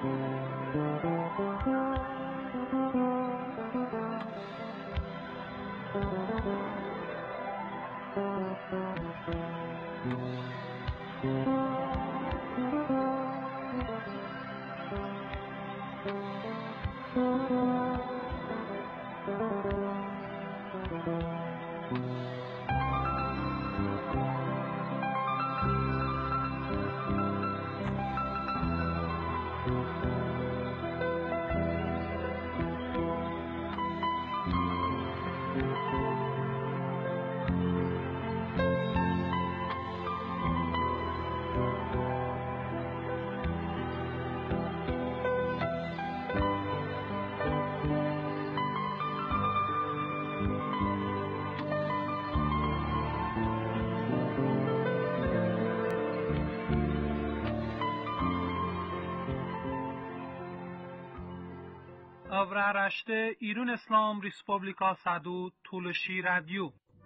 Avraaraşte İran İslam Respublika Sadu Tuluşi Radyo.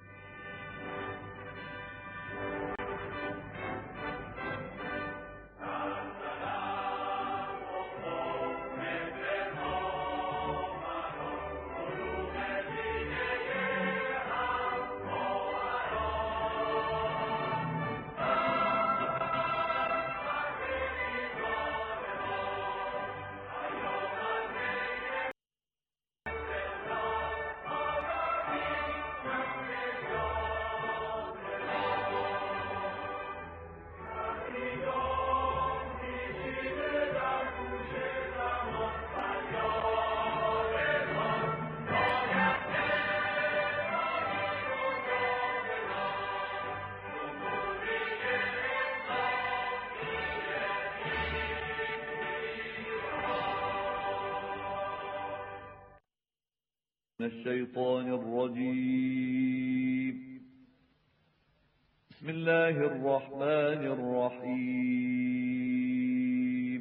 الشيطان الرجيم. بسم الله الرحمن الرحيم.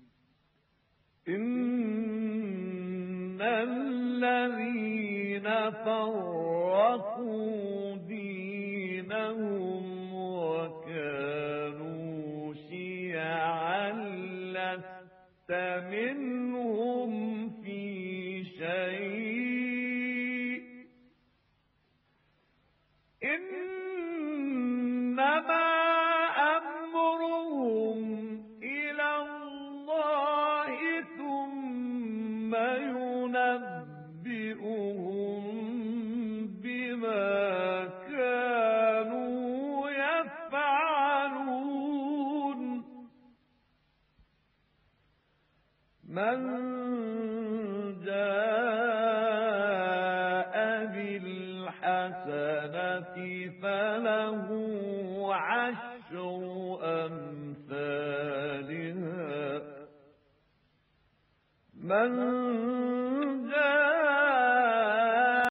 إن الذين فرقوا دينهم وكانوا شيعا لست منهم في شيء إنما أمرهم إلى الله ثم ينبئهم بما كانوا يفعلون. من جاء بالحسنة فله عشر أمثالها. من جاء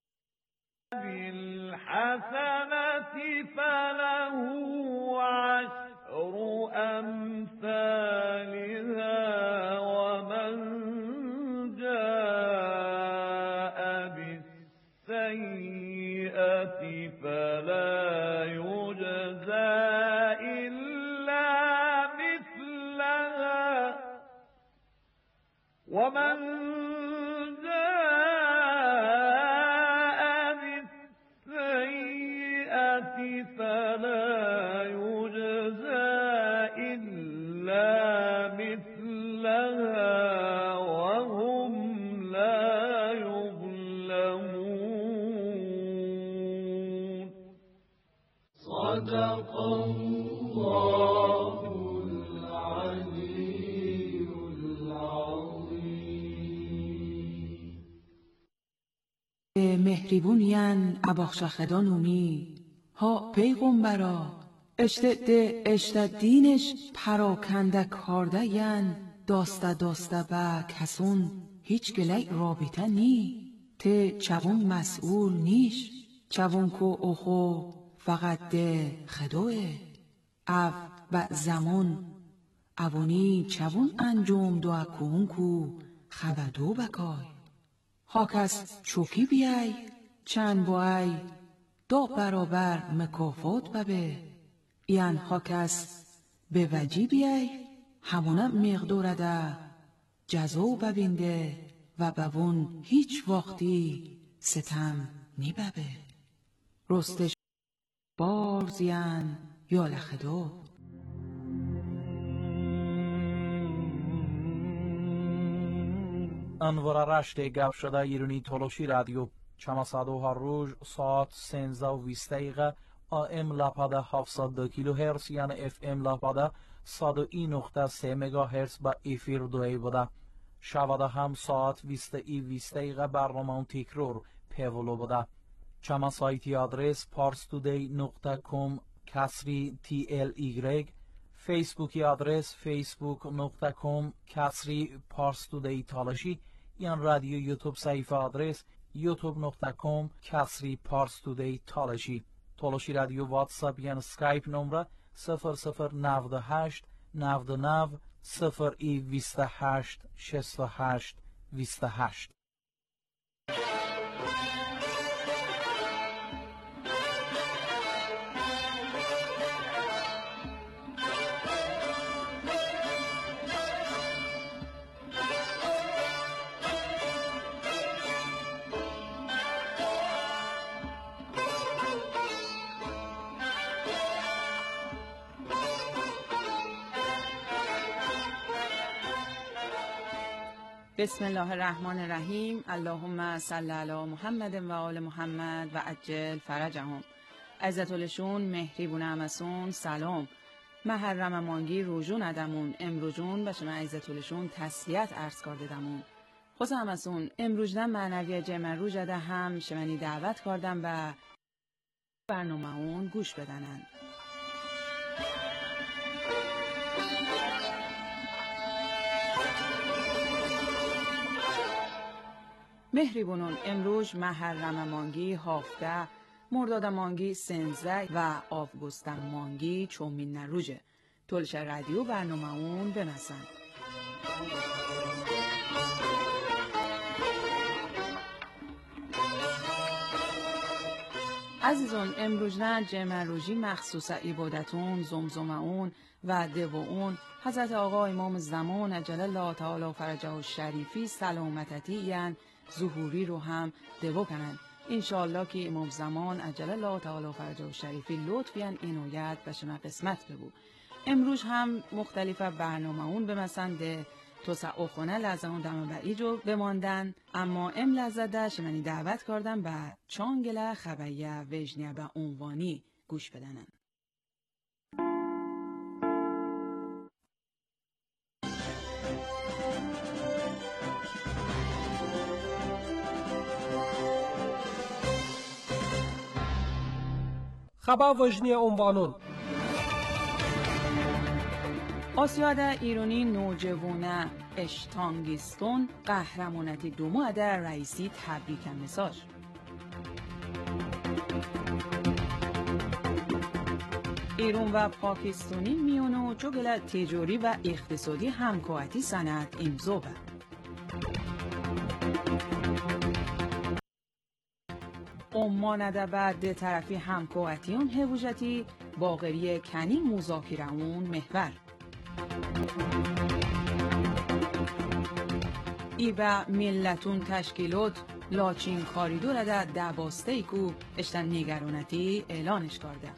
بالحسنة فله عشر أمثالها ومن جاء بالسيئة فلا يجزى إلا مثلها ومن جاء بالسيئة فلا يجزى إلا مثلها وهم لا يظلمون. صدق الله العلي العظيم. مهربونیان اباخشخدان اومی ها پیغمبرا اشت دینش پراکنده کارده ین داسته با کسون هیچ گلی رابطه نی ته چوون مسئول نیش چوون کو اوخو فقط ده خدوه او با زمان اوانی چوون انجام دو اکون کو خبدو بکای هاکس چوکی بیای چند بای دو برابر مکافات ببه یان هاکس به وجی بیای همونه مقداره ده جزو ببینده و ببون هیچ وقتی ستم نیببه. رستش بارزین یا لخدو. انوار رشت گپ شده ایرانی تولوشی رادیو چماسادو هر روز ساعت 13:20 دقیقه AM لاپاده 702 کیلوهرتز یعنی FM لاپاده 101.3 مگاهرتز با افیر دوی بوده. شباده هم ساعت 20:20 دقیقه برنامه تکرار پیولو بوده. چما سایتی آدرس parstoday.com کسری TLY، فیسبوکی آدرس facebook.com کسری parstoday تالشی، یان رادیو یوتیوب صفحه آدرس youtube.com کسری parstoday تالشی. تالشی رادیو واتساپ یان سکایپ نمره 0098 99 028 68 28. بسم الله الرحمن الرحیم. اللهم صل علی محمد و آل محمد و عجل فرجهم. عزتولشون مهری بونه امسون سلام. محرم مانگی روژون ادمون امروجون و شما عزتولشون تسلیت عرض کردمون. خوز امسون امروجدن معنوی جمع روژده هم شمنی دعوت کردم و برنامه اون گوش بدنن. مهری بونون امروز محرم مانگی 17، مرداد مانگی 13 و آوگوست مانگی چومین نروژه. تولش رادیو برنامه اون بمسن. عزیزون امروز نه جمع روژی مخصوص عبادتون زمزمون و دوون حضرت آقا امام زمان عجل الله تعالی فرجه الشریفی سلامتتی یعن ظهوری رو هم دو کنن. انشاءالله که امام زمان عجل الله تعالی فرجه الشریفی لطفیان اینویت و شما قسمت ببو. امروز هم مختلف برنامه اون بمسند تو سعوخونه لازم دم بری جو بماندن، اما ام لزده شمنی دعوت کردم به چانگله خبیه وجنیه به عنوانی گوش بدنن. خبر وجنی عنوانون آسیاد ایرانی نوجوانه اشتانگیستون قهرمانتی دومو در رئیسی تبریک مساج. ایران و پاکستانی میونو چوگل تجاری و اقتصادی همکاری سند امضا به. عمان بعد طرفی همکاریون هوجتی باقری کنی مذاکره اون محور. ای با ملتون تشکیلات لاچین کاریدور در دباسته ای کو اشتن نگرانتی اعلانش کرده.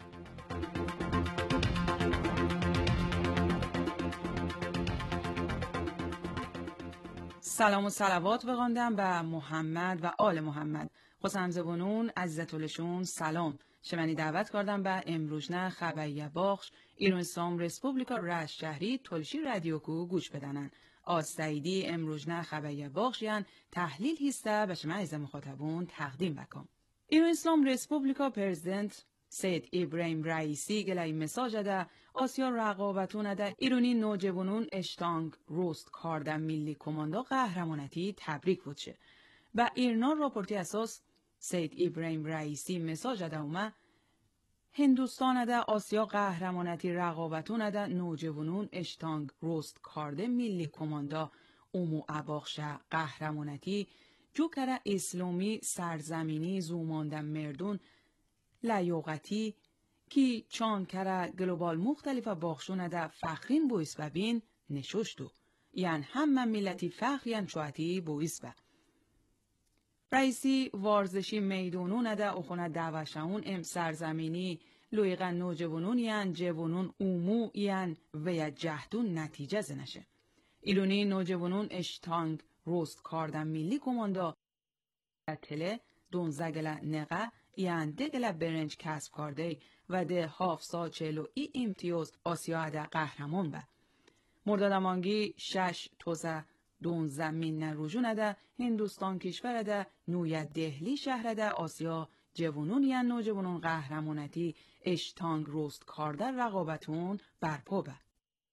سلام و صلوات بخواندم به محمد و آل محمد. خسم زبونون عزتولشون سلام. شمنی دعوت کردم به امروزنه خبریه باخش ایران اسلام رسپوبلیکا رشت شهری تولشی رادیو کو گوش بدنن. آستایدی امروزنه خبریه باخش یعن تحلیل هسته به شما عزیز مخاطبون تقدیم بکن. ایران اسلام رسپوبلیکا پرزیدنت سید ابراهیم رئیسی گلای مساج ده آسیا رقابتون ده ایرانی نوجوانون اشتانگ روست کارده ملی کماندا قهرمانتی تبریک بودشه. با ایرنا راپورتی اساس سید ابراهیم رئیسی مساج ده اومه هندوستان ده آسیا قهرمانتی رقابتون ده نوجوانون اشتانگ روست کارده ملی کماندا اومو اباخشه قهرمانتی جوکره اسلامی سرزمینی زوماندن مردون لیاقتی کی چان کره گلوبال مختلف باخشونه ده فخرین بویس ببین نشوشتو. یعن هم ملتی فخرین چوهتی بویس با. رئیسی وارزشی میدونون اده اخونه دوشهون ام سرزمینی لویغن نوجوانون یعن جوانون اومو یعن ویا جهدون نتیجه زنشه. ایلونی نوجوانون اشتانگ روست کاردن میلی کماندا تله دونزگل نقه یعن دگل برنج کسب کرده و ده هافسا چلو ای امتیاز آسیا ده قهرمان به. مردادمانگی 6 توزه 12 مین روژون ده هندوستان کشور ده نوی دهلی شهر ده آسیا جوانون یا نوجوانون قهرمانتی اشتانگ روست کارده رقابتون برپا به.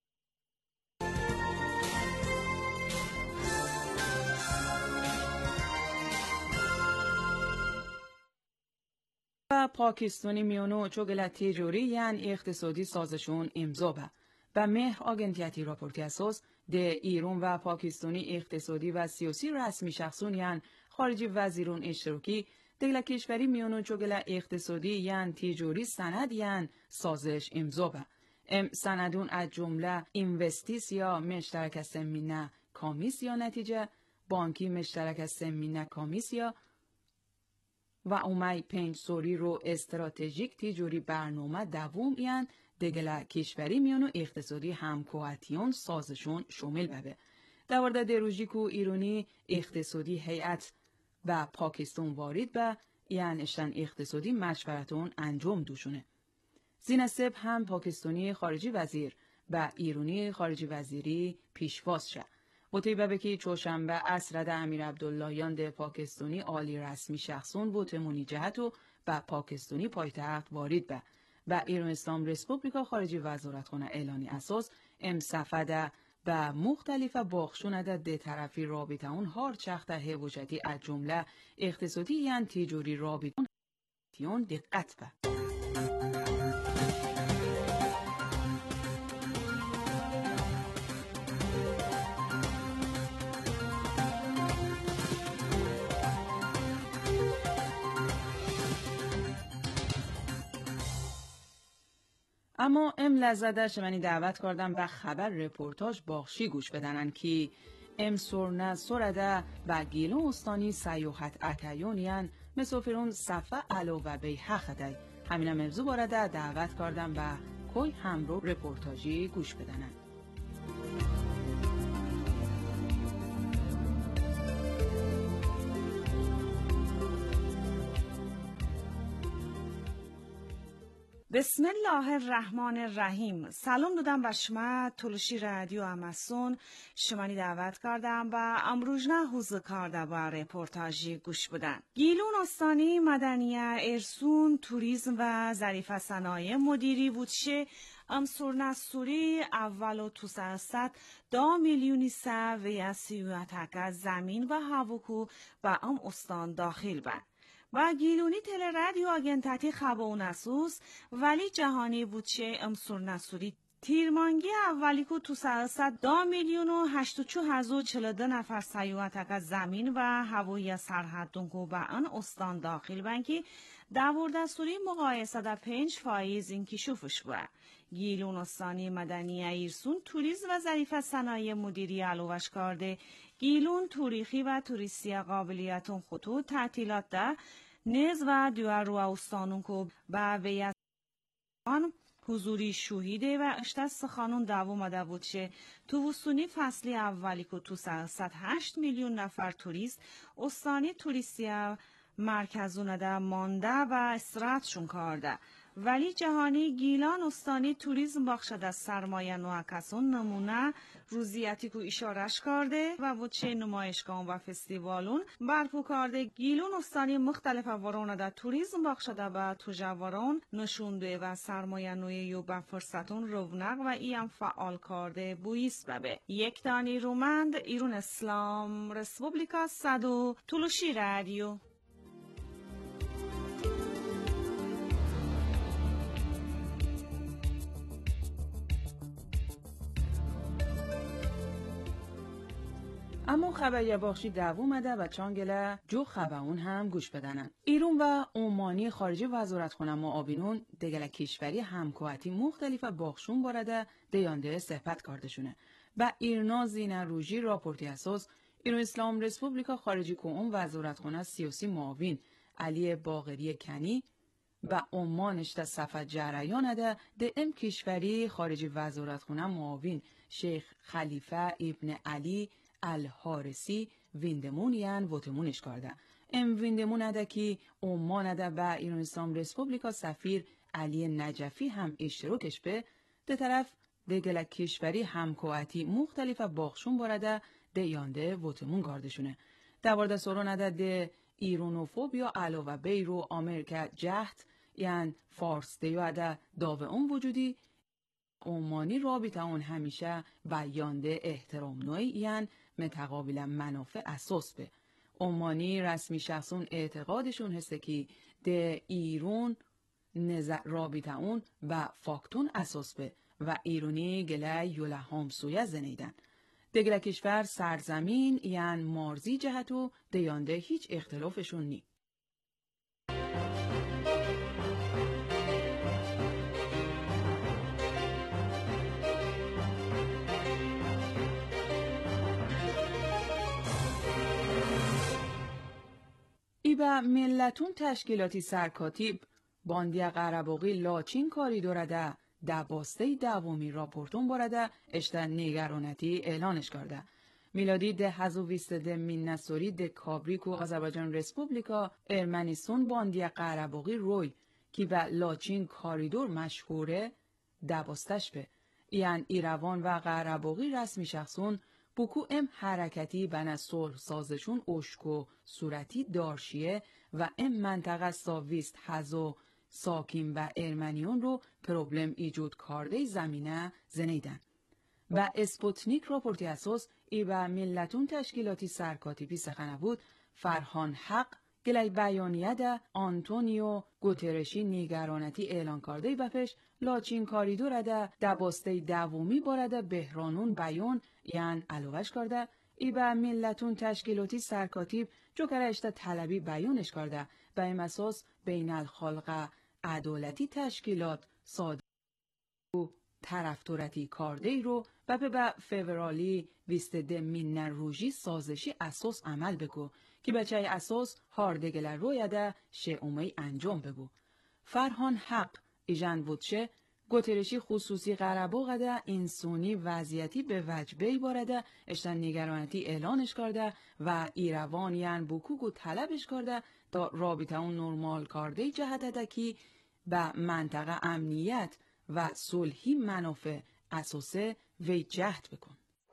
و پاکستانی میونو چوگل تیجوری یعن اقتصادی سازشون امضا به. و مهر آگنتیتی راپورتی اساس ده ایران و پاکستانی اقتصادی و سیاسی رسمی شخصون یعن خارجی وزیرون اشتراکی دگل کشوری میونو چوگل اقتصادی یعن تیجوری سند یعن سازش امضا به. سندون از جمله اینوستیس یا مشترک سمینه کامیس یا نتیجه بانکی مشترک سمینه کامیس یا و اومی 5 سوری رو استراتژیک تیجوری برنامه دوم یعن دگل کشوری میونو اقتصادی همکوهتیون سازشون شامل ببه. دوارده دروژی کو ایرانی اقتصادی هیئت و پاکستان وارد به یعن اشتن اقتصادی مشورتون انجام دوشونه. زینسب هم پاکستانی خارجی وزیر و ایرانی خارجی وزیری پیشواز شه. و طیبه بکی چوشنبه اسرد امیر عبداللهیان ده پاکستانی عالی رسمی شخصون و تمونی جهت و پاکستانی پایتخت وارد به. و ایران اسلام ریسپوبلیکا خارجی وزارتخانه اعلانی اساس امصفده و مختلف باخشونده ده طرفی رابطه اون هار چخته هوجتی از جمله اقتصادی یعن تیجوری رابطه اون دقت به. اما لزده شمانی دعوت کردم و خبر رپورتاج باخشی گوش بدنن که سرنه سرده و گیلون استانی سیوحت اکیونیان مسافرون صفه علاوه به حقده. همین موضوع بارده دعوت کردم و کوی همرو رپورتاجی گوش بدنن. بسم الله الرحمن الرحیم. سلام دادم به شما تلوشی رادیو اماسون. شمانی دعوت کردم و امروزنه حوزه کرده و رپورتاجی گوش بدن. گیلون استانی مدنیه ارسون توریسم و ظریف صنایع مدیری بودشه امسورنه سوری اول و توسعه 2 میلیونی سه و 31 زمین و هواکو و استان داخل بند. و گیلونی تل رادیو آگنتاتی خباون اسوس ولی جهانی بودشه امسور نسوری تیرمانگی اولی که تو سرست 2 میلیون و 84,042 نفر سیوحت از زمین و هوایی سرحدون که به آن استان داخل بنکی دور دستوری مقایسه در 5% انکشافش بود. گیلون استانی مدنی ایرسون توریسم و ظریف صنایع مدیری علوش کرده. گیلون توریخی و توریستی قابلیتون خطوط تعطیلات ده نیز و دیوار رو استانون که به ویت آن حضوری شوهیده و اشتست خانون دو مده بود شه تو وستونی فصلی اولی که تو 8 میلیون نفر توریست استانی توریستی مرکزونه ده مانده و استراحتشون کرده. ولی جهانی گیلان استانی توریسم بخشد از سرمایه نوکسون نمونه روزیتی که اشارش کرده و بچه نمایشگاه و فستیوالون برپو کرده. گیلان استانی مختلف ورانه در توریسم بخشده به تجاران نشونده و سرمایه نوی و به فرصتون رونق و ایم فعال کرده بویست ببه. یک دانی رومند ایران اسلام ریسپوبلیکا صدو تلوشی رادیو. اما خبری باخشی دوومده و چانگله جو خباون هم گوش بدنن. ایران و عمانی خارجی وزارتخانه معاونون دگل کشوری همکوهتی مختلف باخشون بارده دیانده صحبت کردشونه. و ایرنا زینه روژی راپورتی اساس ایران اسلام رسپوبلیکا خارجی کوم وزارتخانه سیاسی معاون علی باقری کنی و عمانش در صفحه جریان ده ام کشوری خارجی وزارتخانه معاون شیخ خلیفه ابن علی الحارسی ویندمون یان وتمونش کرده. ام ویندمون ده که عمان ده و ایران اسلام رسپوبلیکا سفیر علی نجفی هم اشتراکش به ده طرف دگل کشوری همکواتی مختلف باخشون بارده ده یانده وتمون کاردشونه. دوارده سورو نده ده ایرونوفوبیا علاوه بیرو آمریکا جهت یعن فارس دیوده داوه اون وجودی عمانی رابطه اون همیشه بیانده احترام نوعی یعن متقابلا منافع اساس به عمانی رسمی شخصون اعتقادشون هسته که ده ایرون رابطه اون و فاکتون اساس به و ایرونی گله یوله همسویه زنیدن. دگله کشور سرزمین یعن مارزی جهتو دیانده هیچ اختلافشون نی. ای به ملتون تشکیلاتی سرکاتیب باندی قرباقی لاچین کاری دورده دباسته دومی راپورتون برده اشتر نگرانتی اعلانش کرده. میلادی ده 2020 ده مینسوری ده کابریکو آذربایجان رسپوبلیکا ارمنیستون باندی قرباقی روی که به لاچین کاریدور مشهوره دباستش به یعن ایروان و قرباقی رسمی شخصون بکو ام حرکتی بنا صلح سازشون اشکو صورتی دارشیه و ام منطقه ساویست هزو ساکین و ارمنیون رو پروبلم ایجود کرده زمینه زنیدن. و اسپوتنیک راپورتی اساس ای به ملتون تشکیلاتی سرکاتیبی سخنه بود فرهان حق گلی بیانیه ده آنتونیو گوترشی نگرانتی اعلان کرده بپش لاچین کاریدور ده دباسته دومی بارده بهرانون بیان یعن علاوش کرده ای به ملتون تشکیلاتی سرکاتیب جوکره اشتا طلبی بیانش کرده به این اساس بین الخلق عدالتی تشکیلات ساده و طرفدارتی کرده ای رو و به فورالی 20 مین روژی سازشی اساس عمل بگو که بچه اساس هاردگل رویده شعومی انجام بگو. فرهان حق ایجان بودشه گوترشی خصوصی قرباق ده انسانی وضعیتی به وجبه بارده اشتن نگرانتی اعلانش کرده و ایروان یعن بکوگو طلبش کرده تا رابطه اون نرمال کرده جهت ده که به منطقه امنیت و صلحی منافع اساسه وی جهت بکن.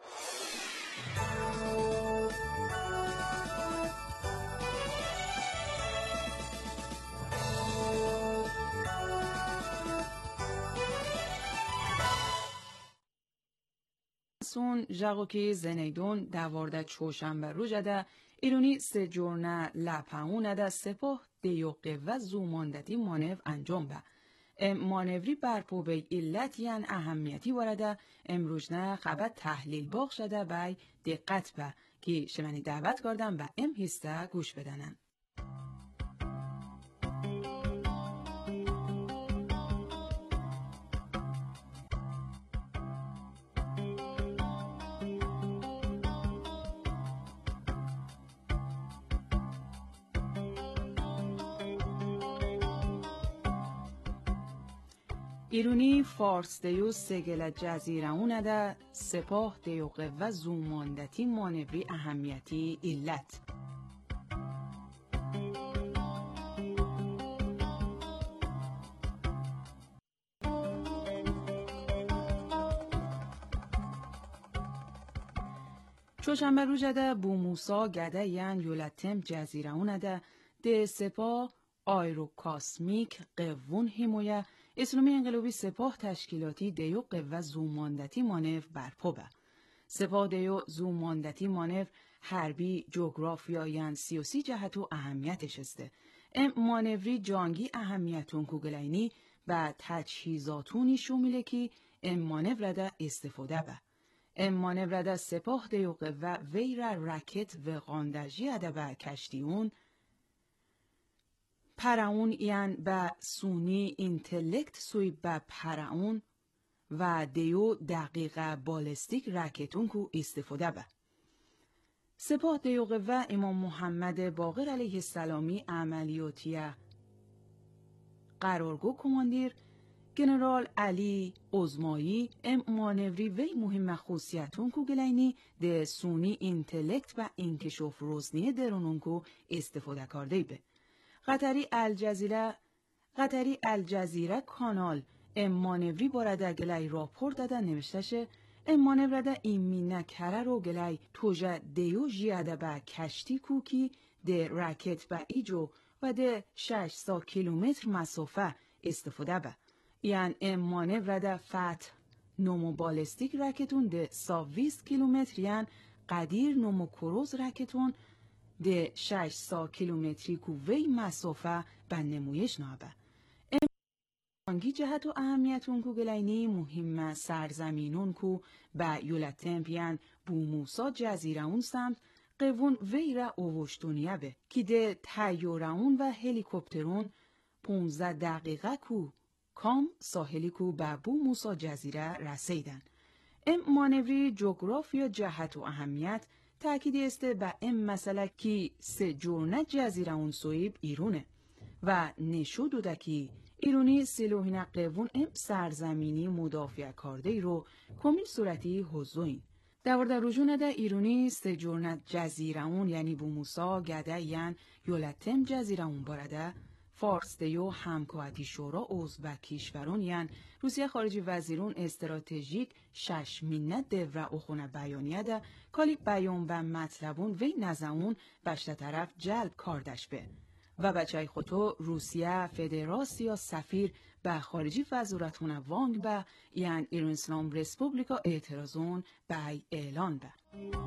سون جاگوکی زنیدون دوارده چوشنبه رو جده ایرونی سه جورنه لپاونه ده سپاه دیوقه و زوماندتی مانو انجام به. مانوری برپو به علت یعن اهمیتی وارده امروزنه خبر تحلیل باق شده بای دقت به که شمانی دعوت کردم و هسته گوش بدنن. ایرونی فارس دیو سگل جزیره اونده سپاه دیوقه و زوماندتی مانوری اهمیتی علت. چوشنبه رو جده بو موسا گده یعن یولتم جزیره اونده ده سپاه آیروکاسمیک قوون همویه اسلامی انقلابی سپاه تشکیلاتی دیو قوه زوماندتی مانف برپا به. سپاه دیو زوماندتی مانف حربی جغرافیا یعن سیاسی جهت و اهمیتش استه. مانوری جانگی اهمیتون کوگلینی و تجهیزاتونی شومیله که مانور ده استفاده به. مانور ده سپاه دیو قوه ویر رکت و غاندجی اده به کشتیون پراون یعن به سونی اینتلکت سوی به پراون و دیو دقیقه بالستیک رکتون کو استفاده به. سپاه دیو قوه امام محمد باقر علیه السلامی عملیاتیه قرارگو کماندیر گنرال علی عظمایی ام مانوری وی مهم خصوصیتون کو گلینی ده سونی اینتلکت و انکشاف روزنی درونون کو استفاده کرده به. قطری الجزیره کانال ام مانوری بارده گلی راپورت داده نوشتشه ام مانور ده ایمینه کره رو گلی توجه دیو جیاده به کشتی کوکی ده راکت به ایجو و ده 600 کیلومتر مسافه استفاده به. یعنی ام مانور ده فتح نومو بالستیک راکتون ده 120 کیلومتر یعنی قدیر نومو کروز راکتون ده 600 کیلومتری کو وی مسافه به نمویش نابه. انگی جهت و اهمیتون کو گلینی مهم سرزمینون کو به یولتمپیان بو موسا جزیره اون سمت قوون وی را اوشتونیه به که ده تیارون و هلیکوپترون 15 دقیقه کو کام ساحلی کو به بو موسا جزیره رسیدن. ام مانوری جغرافیا جهت و اهمیت تأکیدی است به ام مسئله کی سه جورنه جزیره اون سویب ایرونه و نشو دوده کی ایرونی سلوهین قوون ام سرزمینی مدافع کرده رو کمیل صورتی حضوین. در رجوع ده ایرونی سه جورنه جزیره اون یعنی بو موسا گده یعن یولتم جزیره اون بارده فارس دیو همکاتی شورا عضو کشورون یعن روسیه خارجی وزیرون استراتژیک 6 مینه دوره اخونه بیانیه ده کالی بیان و مطلبون وی نزمون بشت طرف جلب کاردش به و بچه خودو روسیه فدراسیا سفیر به خارجی وزارتخونه وانگ به یعن ایران اسلام رسپوبلیکا اعتراضون به اعلان به.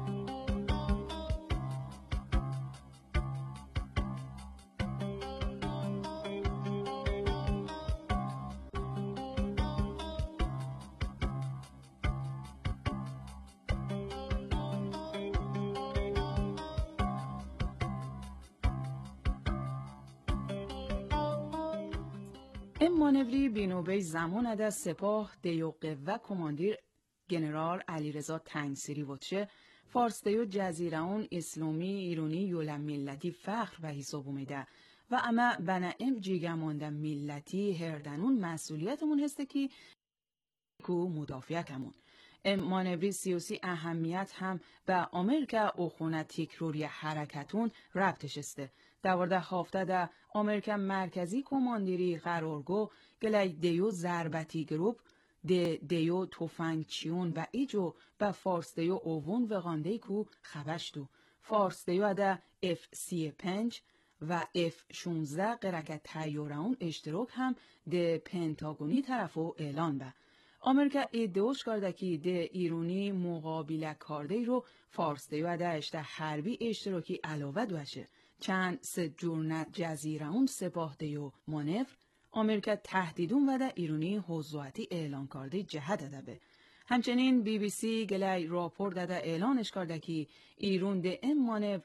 ام مانوری بینوبه زمان ده سپاه دیو قوه کماندیر گنرال علیرضا تنگسیری وچه فارس دیو جزیره اون اسلامی ایرانی یولم ملتی فخر و حساب اومده و اما بنا ام جیگمانده ملتی هردنون مسئولیتمون هسته که کو مدافعتمون. ام مانوری سیاسی اهمیت هم به آمریکا اخونه تکروری حرکتون ربطش استه. دوارده هفته ده آمریکا مرکزی کماندیری قرارگو گلی دیو ضربتی گروپ دیو توفنگچیون و ایجو به فارس دیو اوون وغانده کو خبشتو. فارس دیو ده F-35 و F-16 قرکت تیارون اشتراک هم ده پنتاگونی طرفو اعلان به. آمریکا ادعاش کرده که ده ایرانی مقابله کرده رو فارس دیو ده اشته حربی اشتراکی علاوه دوشه. چند سه جورنه جزیره اون سپاه دیو مانور آمریکا تهدیدون و ده ایرانی حضوعتی اعلان کرده جهت داده به. همچنین BBC گلی راپور داده اعلانش کرده که ایران ده ام مانور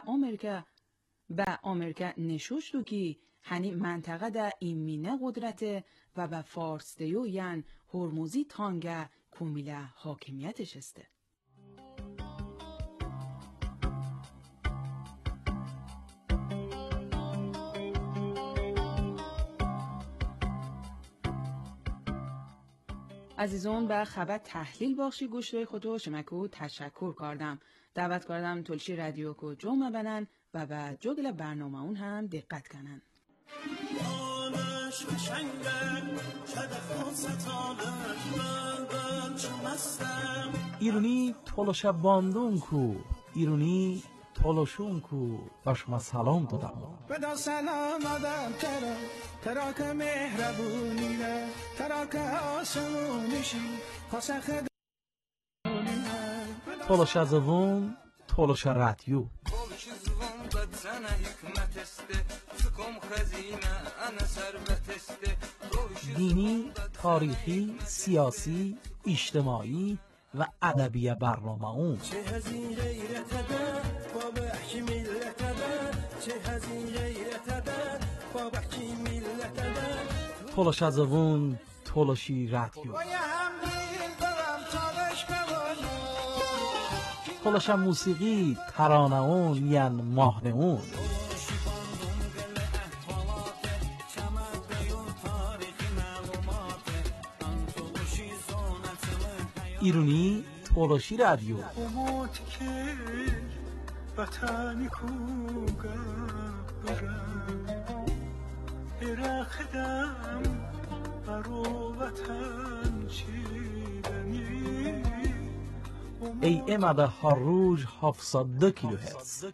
به آمریکا نشوش دو که هنی منطقه ده ایمینه قدرته و به فارس دیو یعن هرموزی تانگه کمیله حاکمیتش استه. عزیزون به خبر تحلیل بخشی گوش روی خودو شمکو تشکر کردم. دعوت کردم تلشی رادیو کو جمع بنن و به جگل برنامه اون هم دقت کنن. ایرونی تولش باندون کو ایرونی تولشون کو باشما سلام دادم بدا سلام آدم ترا که مهربونی نه ترا که آسمونشی خواست خدا تولش ازوون تولش رادیو دینی، تاریخی، سیاسی، اجتماعی و ادبی برنامه اون تولش ازوون تولشی رادیو تولش موسیقی ترانه اون یعن ماهنه اون ایرونی تولشی رادیو وطنی کو برخدم برو وطن چیدنی ای امد هر روز 702 کیلوهرتز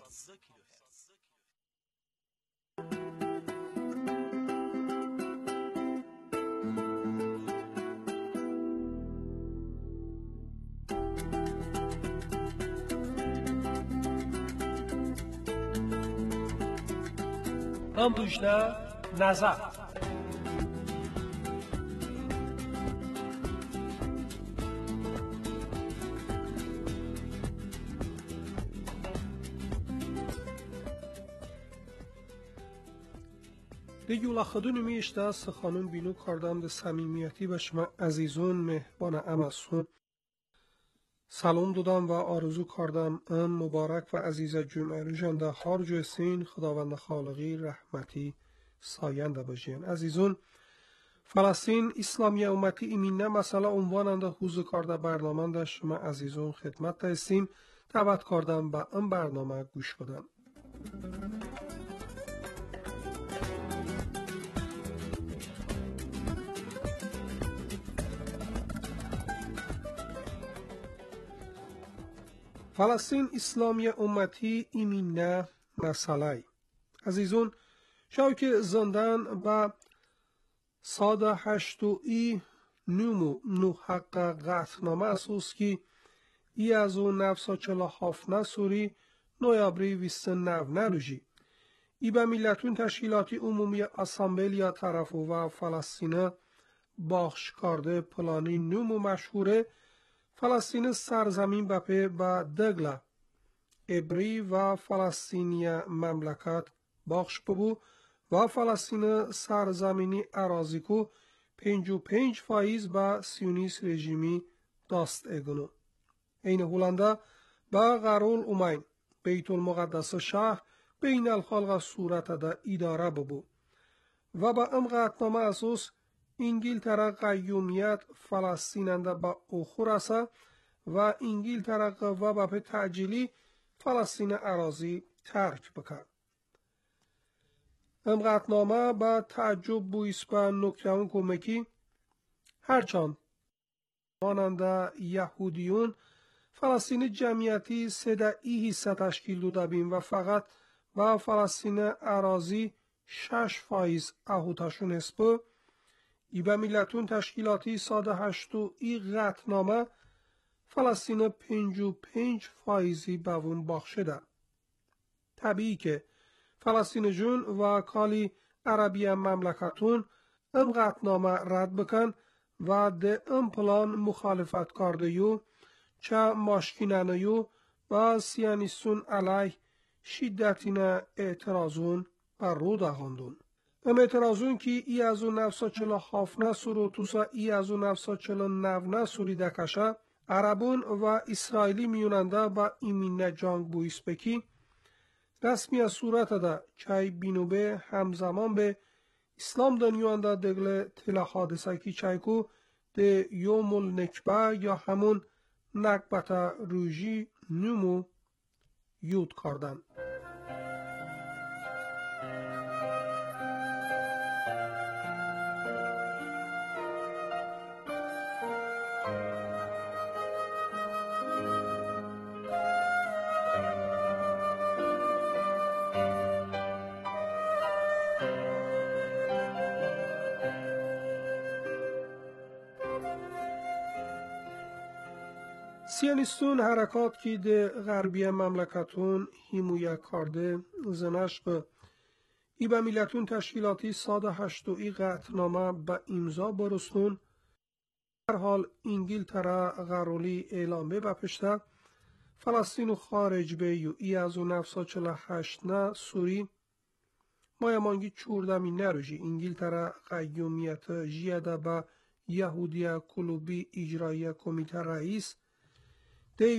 امروزنه نظر دیگه خدون میشته است خانم بینو کردم ده صمیمیتی به شما عزیزون مهبان امسون سلام دادم و آرزو کردم ام مبارک و عزیز جمعه روزنده هر جو سین خداوند خالقی رحمتی ساینده باشین عزیزون فلسطین اسلامی امتی ایمینه مسئله عنواننده حوزه کرده برنامه ده شما عزیزون خدمت دستیم دعوت کردم به ام برنامه گوش بدن فلسطین اسلامی امتی ایمینه مسئله عزیزون شاو که زندان با ساده هشتوی نومو نو حق قطعنامه اساس که ای از اون نفسا 47 سوری نویابری 29 روزی ای به ملتون تشکیلاتی عمومی اسامبلیا طرف و فلسطین باخش کرده پلانی نومو مشهوره فلسطین سرزمین بپه با دگله عبری و فلسطینی مملکت باخش ببو و فلسطین سرزمینی اراضیکو 55% با سیونیست رژیمی داست اگنو این هولنده با قرول اومین بیت المقدس شهر بین الخلق صورت دا اداره ببو و با ام قطعنامه اساس انگلتره قیومیت فلسطیننده با اخور است و انگلتره قوه با به تعجیلی فلسطین اراضی ترک بکن. ام قطعنامه با تعجب بویس با نکته کمکی هرچند ماننده یهودیون فلسطین جمعیتی 3 حصه تشکیل داده بین و فقط و فلسطین اراضی 6% اهوتاشون اسپو ای به ملتون تشکیلاتی ساده 8 ای قطعنامه فلسطین 55% بوون باخشده. طبیعی که فلسطین جون و کالی عربی مملکتون ام قطعنامه رد بکن و ده ام پلان مخالفت کرده یو چه ماشکینانه یو و سیانیستون علیه شدتین اعتراضون بر رو داغاندون. ام اعتراضون که ای از اون نفسا 47 سورو توسا ای از اون نفسا 49 سوری دکشه عربون و اسرائیلی میوننده با ایمینه جانگ بویس بکی رسمی از صورت ده چای بینوبه همزمان به اسلام دنیوانده دگل تلا حادثه کی چایکو ده یوم النکبه یا همون نکبت روژی نومو یود کردن. سیانیستون حرکات که ده غربی مملکتون حمایه کرده زنشق ای به ملتون تشکیلاتی ساده 8 ای قطعنامه به امضا برستون در حال انگلتره غرولی اعلامه بپشته فلسطین خارج به یو ای از اون نفسا 48 نه سوری مایمانگی چوردمی نروژی انگلتره قیومیت جیده به یهودی کلوبی اجرایی کمیته رئیس دیوید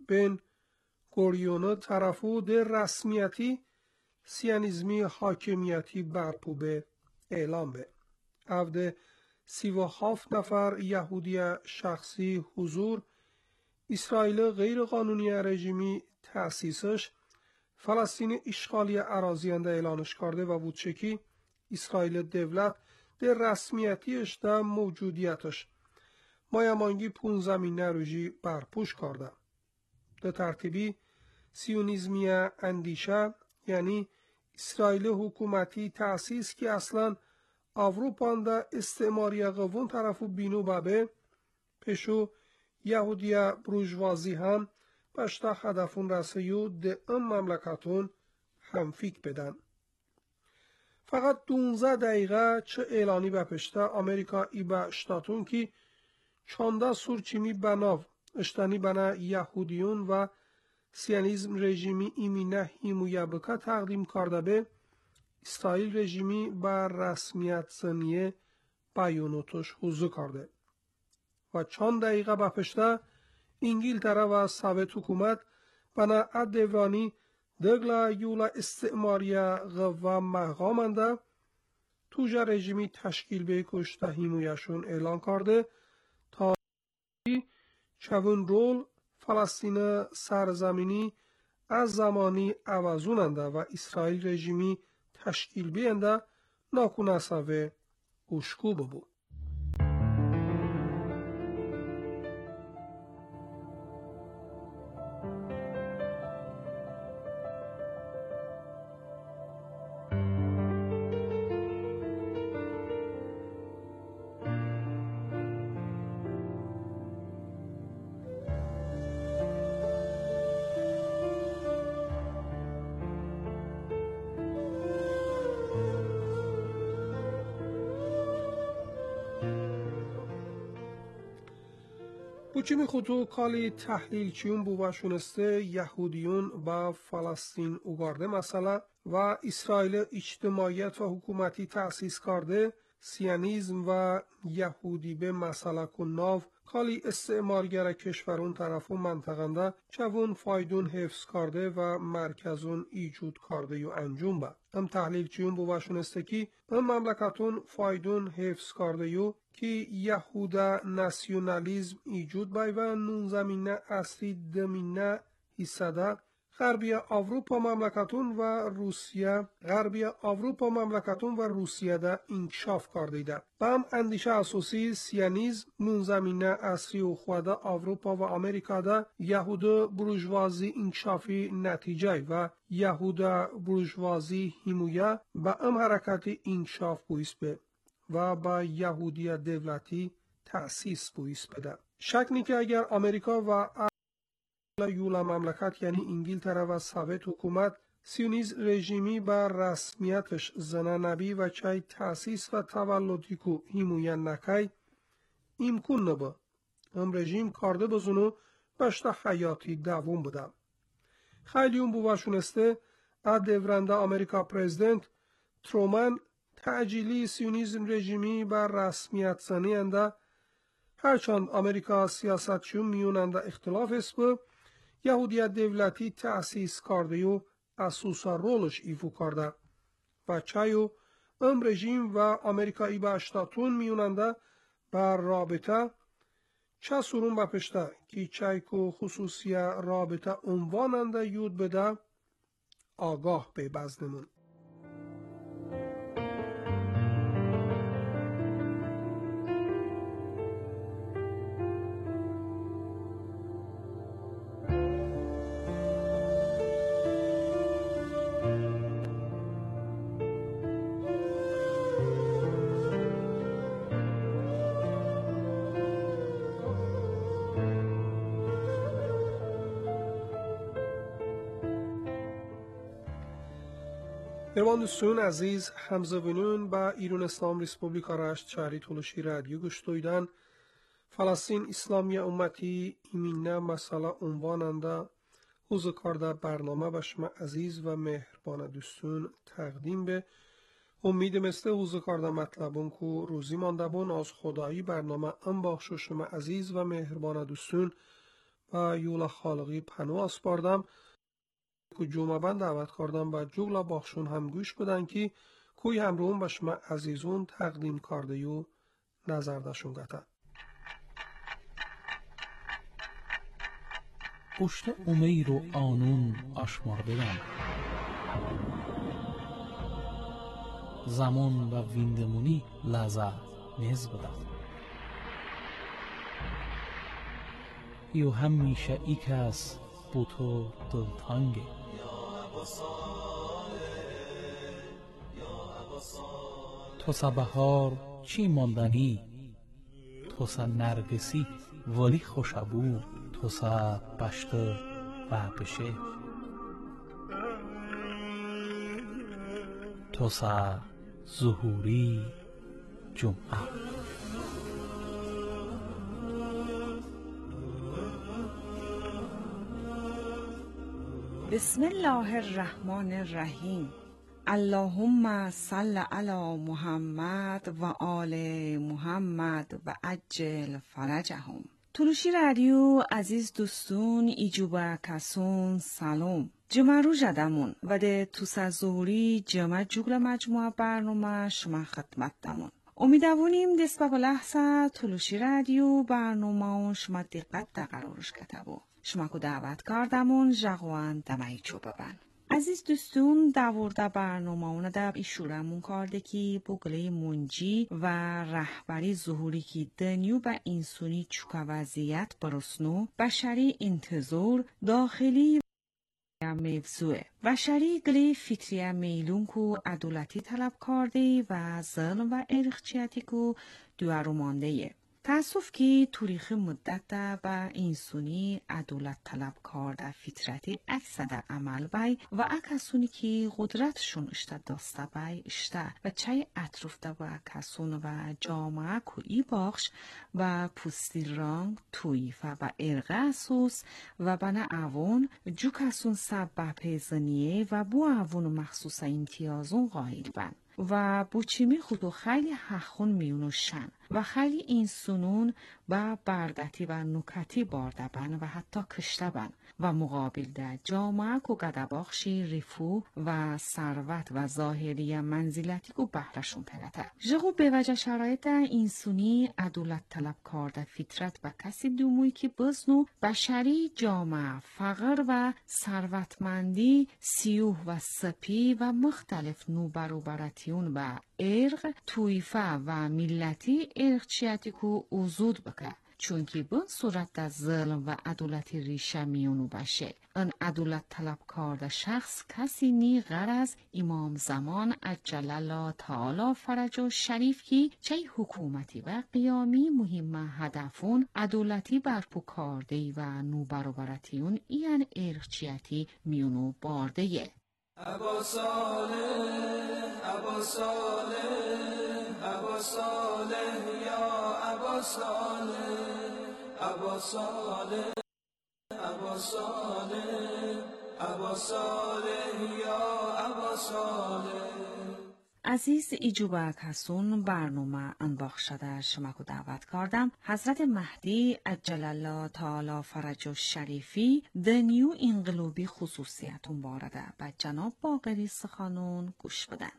بن گوریون طرفو ده رسمیتی سیانیزمی حاکمیتی برپو به اعلام به افده 37 نفر یهودی شخصی حضور اسرائیل غیر قانونی رژیمی تأسیسش فلسطین اشغالی اراضیانده اعلانش کرده و بود چکی اسرائیل دولت ده رسمیتیش ده موجودیتش مایمانگی 15 روژی برپوش کرده. ده ترتیبی سیونیزمی اندیشه یعنی اسرائیل حکومتی تأسیس که اصلا اروپان ده استعماری قوون طرفو بینو بابه پشو یهودی بروژوازی هم باشتا هدفون رسیو ده مملکتون هم فیک بدن. فقط 12 دقیقه چه اعلانی بپشته امریکا ای با اشتاتون که چانده سورچیمی بناو اشتانی بنا یهودیون و سیانیزم رژیمی ایمینه هیمویا بکا تقدیم کرده به اسرائیل رژیمی با رسمیت زنیه بیانوتش حضور کرده و چند دقیقه بپشته انگلتره و سویت حکومت بنا ادوانی دگلا یولا استعماریه و مقامنده توجه رژیمی تشکیل به کشته هیمویشون اعلان کرده تا چون رول فلسطین سرزمینی از زمانی عوضوننده و اسرائیل رژیمی تشکیل بینده ناکونسوه اشکو بود. بچمی خودو کالی تحلیل چیون بو شونسته یهودیون با فلسطین اوگارده مسئله و اسرائیل اجتماعیت و حکومتی تأسیس کرده سیانیزم و یهودی به مسئله کناو کالی استعمارگر کشورون طرفو منطقنده چون فایدون حفظ کرده و مرکزون ایجود کرده و انجام با هم تحلیل چیون بو شونسته کی هم مملکتون فایدون حفظ کرده یو که یهودا ناسیونالیزم ایجود بای و نون زمینه اصلی دمینه حصده غربی اروپا مملکتون و روسیه ده انکشاف کرده ده. با هم اندیشه اساسی سیانیزم نون زمینه اصلی و خواده اروپا و امریکا ده یهودا بروژوازی انکشافی نتیجه و یهودا بروژوازی هیمویا با هم حرکت انکشاف بویس به و با یهودی دولتی تأسیس بویس بده. شک نی که اگر امریکا و یولا مملکت یعنی انگلتره و سویت حکومت سیونیزم رژیمی با رسمیتش زنه نبی و چای تأسیس و تولدی کو هیموین نکای امکون نبا هم رژیم کارده بزنو باشتا حیاتی دوم بودم. خیلی اون بوشونسته دورنده امریکا پرزیدنت ترومن تعجیلی سیونیزم رژیمی با رسمیت زنی انده هرچند امریکا سیاست چون میوننده اختلاف اسبه یهودیت دولتی تأسیس کرده و اساسا رولش ایفو کرده و چایو رژیم و امریکایی با اشتاتون میوننده بر رابطه چه سرون بپشته که چایکو خصوصی رابطه عنواننده یود بده آگاه به بزنمون. ایران دوستان عزیز همزبانون با ایران اسلام ریسپوبلیکا رشت شهری تولشی رادیو گوش دویدن فلسطین اسلامی امتی ایمینه مسئله عنواننده حوزه کرده برنامه به شما عزیز و مهربان دوستان تقدیم به امید مثل حوزه کرده مطلبون کو روزی مانده بون از خدایی برنامه ام بخش شما عزیز و مهربان دوستان و یولا خالقی پنو اسپاردم که جمعه دعوت کردم و جولا باخشون هم گوش بدن که کوی همروم بشما عزیزون تقدیم کرده یو نظر داشون گتن. پشت امیر و آنون آشمار بدم، زمان و ویندمونی لحظه نیز بدم. یو همیشه ای کس بو تو دلتانگه، تو سا بهار چی ماندنی، تو سا نرگسی ولی خوشبو، تو سا بشت و بشه، تو سا ظهوری جمعه. بسم الله الرحمن الرحیم. اللهم صل علی محمد و آل محمد و عجل فرجهم. تلوشی رادیو عزیز دوستون ایجوبا کسون سلام. جمعه رو جدمون و ده توسا زوری جمعه جوگل مجموعه برنامه شما خدمت دمون. امیدواریم دست با لحظه تلوشی رادیو برنامه شما دقت در قرارش کتبو. شما کو دعوت کردمون جغوان دمایی چو ببن. عزیز دوستون دورده برنامه اونه در ایشورمون کرده که بگله منجی و رهبری ظهوری که دنیو و انسونی چوکا وضعیت برسنو بشری انتظار داخلی موضوعه. بشری گلی فطری میلون کو عدالتی طلب کرده و ظلم و ارخچیتی کو دوارو مانده. تاسف که تاریخ مدت با انسانی عدالت طلب کرده فطرتی اکثر عمل بای و اکسونی که قدرتشون اشته داسته بای اشته و چای اطرافته با کسون و جامعه کوی باخش و پوستی رنگ تویفه و ارغه اسوس و بنا اوون جو کسون سبب پیزنیه و بو اوون مخصوص امتیازون قایل بند. و بوچیمی خودو خیلی حخون میونوشن و خیلی این سنون با بردتی و نکتی بارده بن و حتی کشته بن و مقابل ده جامعه کو گدباخشی ریفو و ثروت و ظاهری منزلتی کو بهرشون پرته. جغو به وجه شرایط انسانی عدالت طلب کرده فطرت و کسی دوموی که بزنو بشری جامعه فقر و ثروتمندی سیوه و سپی و مختلف نو بروبرتیون و ارق تویفه و ملتی ارقچیتی کو وجود بکه. چون که به صورت در ظلم و عدالت ریشه میونو باشه. ان عدالت طلب کرده شخص کسی نی غرض امام زمان عجل الله تعالی فرج و شریف کی چه حکومتی و قیامی مهم هدفون عدالتی برپو کرده و نو برابرتیون این ارخچیتی میونو بارده یه. ابا صالح ابا صالح ابا صالح یا ابا صالح ابا صالح ابا صالح ابا صالح یا ابا صالح. عزیز ایجوبا کسون برنامه انباخ شده شما کو دعوت کردم حضرت مهدی عجل الله تعالی فرج و شریفی دنیو انقلابی خصوصیتون بارده و جناب باقری سخانون گوش بدن.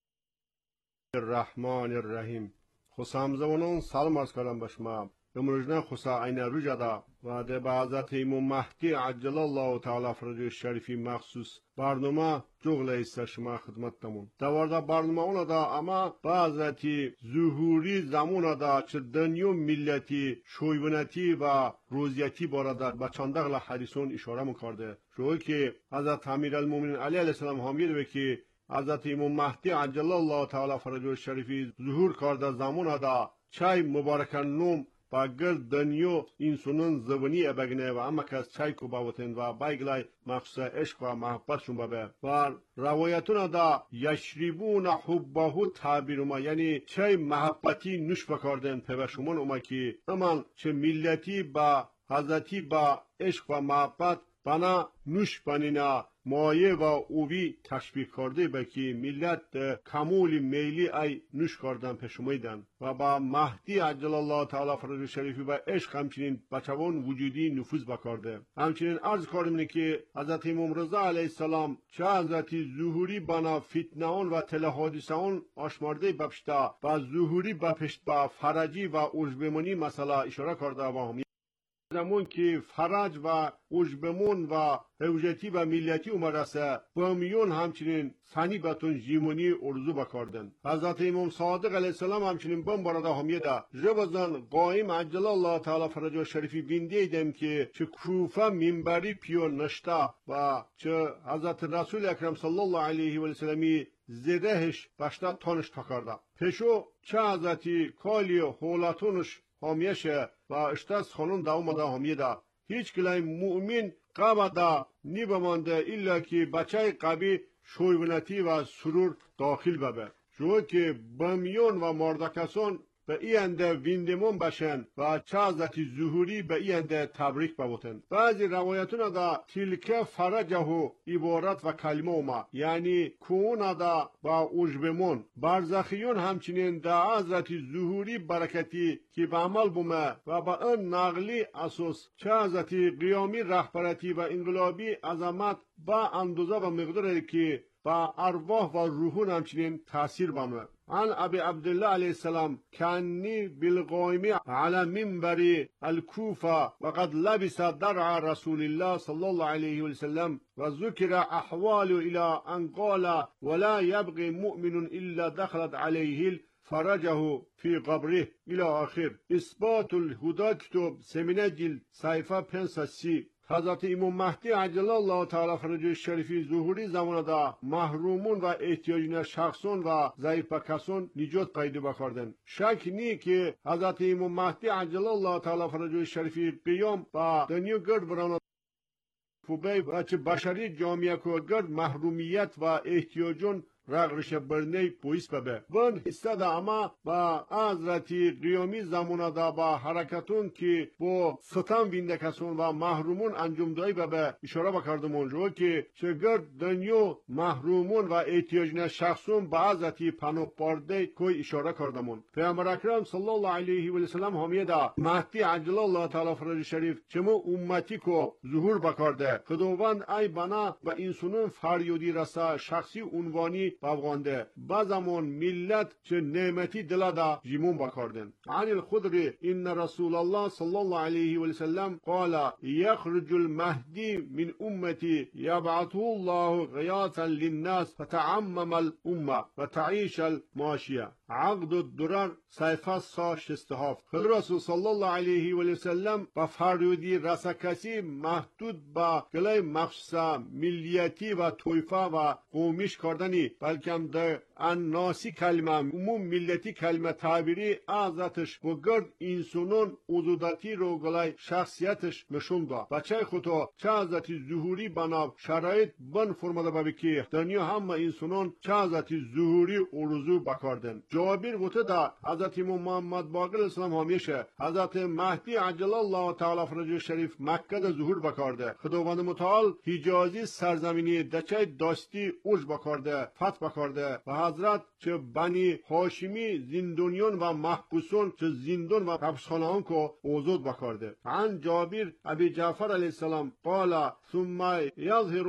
الرحمن الرحیم. خسام زبانون سلام عرض کردم به شما. امروزنا خسا عین روجدا و ده به حضرت امام مهدی عجل الله تعالی فرج و شریفی مخصوص برنامه جغل است شما خدمتتمون. دوارده برنامه اونا دا اما به حضرت ظهوری زمان دا چه دنیو ملتی شویونتی و روزیتی بارده به چندقل حدیثون اشاره میکرده. شوی که حضرت امیرالمومنین علی علیه السلام حامی به که حضرت امام مهدی عجل الله تعالی فرج و شریفی ظهور کرده زمان دا چای مبارکان نوم با گرد دنیو انسانان زبانی ابگنه و اما کس چای کو باوتن و بایگلای مخصوص عشق و محبتشون ببه و روایتون دا یشریبون حبهو تعبیر ما یعنی چای محبتی نوش بکردن پیوشمون اوما که اما چه ملتی با حضرتی با عشق و محبت بنا نوش بنینا مایه و اوی تشبیه کرده به که ملت کمول میلی ای نوش کردن پشمیدن و با مهدی عجل الله تعالی فرج شریفی و عشق همچنین بچوان وجودی نفوذ بکرده. همچنین عرض کردم که حضرت امام رضا علیه السلام چه حضرت ظهوری بنا فتنه و تله حادثه اون آشمارده بپشتا و ظهوری بپشت با فرجی و عجبمونی مسئله اشاره کرده و همی زمان که فرج و عجبمون و حوجتی و ملیتی اومرسه بامیون همچنین سنی بتون جیمونی ارزو بکردن. حضرت امام صادق علیه السلام همچنین بم برده همیده جبزن قائم عجل الله تعالی فرج شریفی بینده ایدم که چه کوفه منبری پیو نشته و چه حضرت رسول اکرم صلی الله علیه و سلمی زرهش بشته تانش تکرده. پشو چه حضرتی کالی حولاتونش همیشه و اشتاز خانون دا اومده همیده هیچ کلای مؤمن قبدا نی بمانده الا که بچه قبی شویونتی و سرور داخل ببه جو که بامیون و مردکسون به اینده ویندمون بشن و چه حضرت ظهوری به اینده تبریک ببوتن. بعضی روایتون دا تلکه فرجه و عبارت و کلمه اوما یعنی کون دا با عجبمون برزخیون همچنین دا حضرت ظهوری برکتی که به عمل بومه و با این نقلی اساس چه حضرت قیامی رهبرتی و انقلابی عظمت با اندازه و مقداری که با ارواح و روحون همچنین تاثیر بامه. عن ابي عبد الله عليه السلام كاني بالقائم على منبر الكوفة وقد لبس درع رسول الله صلى الله عليه وسلم وذكر أحوال إلى أن قال ولا يبغي مؤمن إلا دخلت عليه فرجه في قبره إلى آخر. إثبات الهدى كتب سمنة جلد صحيفة 530. حضرت امام مهدی عجل الله تعالی فرج شریفی ظهوری زمانه محرومون و احتیاجین شخصون و ضعیف کسون نجات پیدا بکردن. شک نی که حضرت امام مهدی عجل الله تعالی فرج شریفی قیام با دنیا گرد بران فوبه و چه بشری جامعه که گرد محرومیت و احتیاجون رغرش برنی پویس ببه ون حصه دا اما با حضرت قیامی زمانه دا با حرکتون که با ستم وینده کسون و محرومون انجام دایی ببه اشاره بکردمون جو که چگر دنیا محرومون و احتیاجین شخصون با حضرت پناه پارده کوی اشاره کردمون. پیامبر اکرم صلی الله علیه و سلم همیه دا مهدی عجل الله تعالی فرج شریف چمو امتی کو ظهور بکرده خداوند ای بنا و انسانون فریادی رسا شخصی عنوانی بافغانده بازمون ملت چه نعمتی دلادا جیمون بکردن. عن الخضر ان رسول الله صلی الله علیه و سلم قال یخرج المهدی من امتی یبعثه الله غیاثا للناس فتعمم الامه و تعیش الماشیه. عقد الدرر صحیفه 167. خود رسول صلی الله علیه و سلم با فریادی رسا کسی محدود با گلای مخصوص ملیتی و طایفه و قومیش کردنی بلکه در ناسی کلمه عموم ملتی کلمه تعبیری حضرتش و گرد انسانون وجوداتی رو گلای شخصیتش نشون داد. بچه خودو چه حضرت ظهوری بنا شرایط بن فرماده بابی که دنیا همه انسانون چه حضرت ظهوری ارزو بکردن. جوابیر گوته دا حضرت محمد باقر اسلام همیشه حضرت مهدی عجل الله تعالی فرج شریف مکه دا ظهور بکرده. خداوند متعال حجازی سرزمینی دچه داستی اوج بکرده فتح بکرده و حضرت چه بنی هاشمی زندانیان و محبوسون چه زندان و حبسخانه‌ان کو آزاد بکرده. عن جابر ابی جعفر علیه السلام قال ثم یظهر